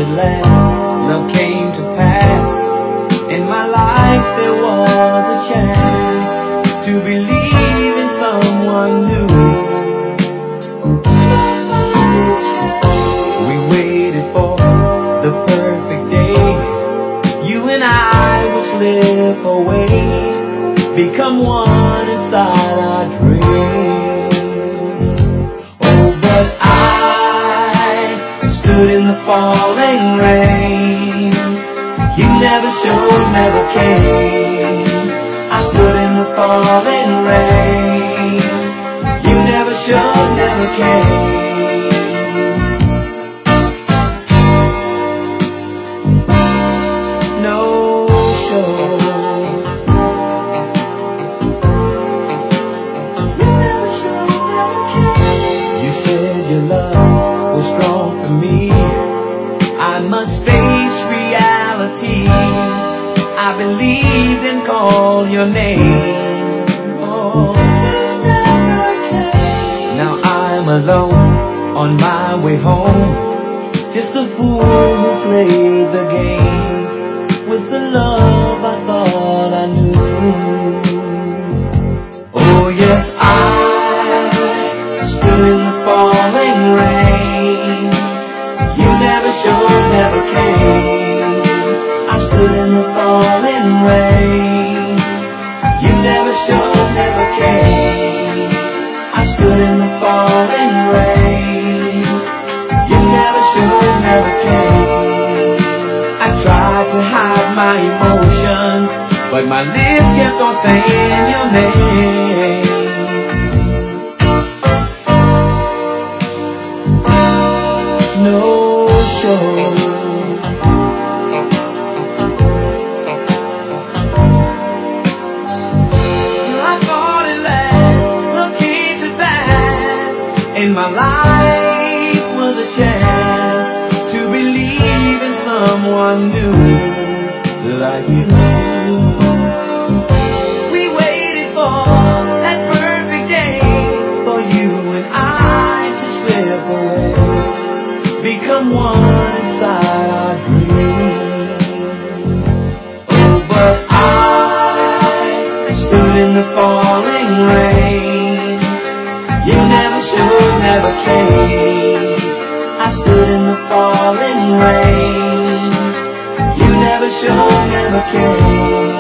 at last love came to pass. In my life there was a chance to believe in someone new. We waited for the perfect day. You and I would slip away, become one inside our dreams. Oh, but I stood in the falling rain. You never showed, never came. I stood in the falling rain. You never showed, never came. No show. You never showed, never came. You said your love was strong for me. I must face reality. I believed and called your name. Oh, now I'm alone on my way home, just a fool who played the game with the love I thought I knew. Oh yes, I stood in the falling rain. You never showed, never came. I stood in the falling rain. You never showed, never came. I stood in the falling rain. You never showed, never came. I tried to hide my emotions, but my lips kept on saying your name. No show. In my life was a chance to believe in someone new like you. We waited for that perfect day for you and I to slip away, become one inside our dreams. Oh, but I stood in the falling rain. You never showed, never came. I stood in the falling rain. You never showed, never came.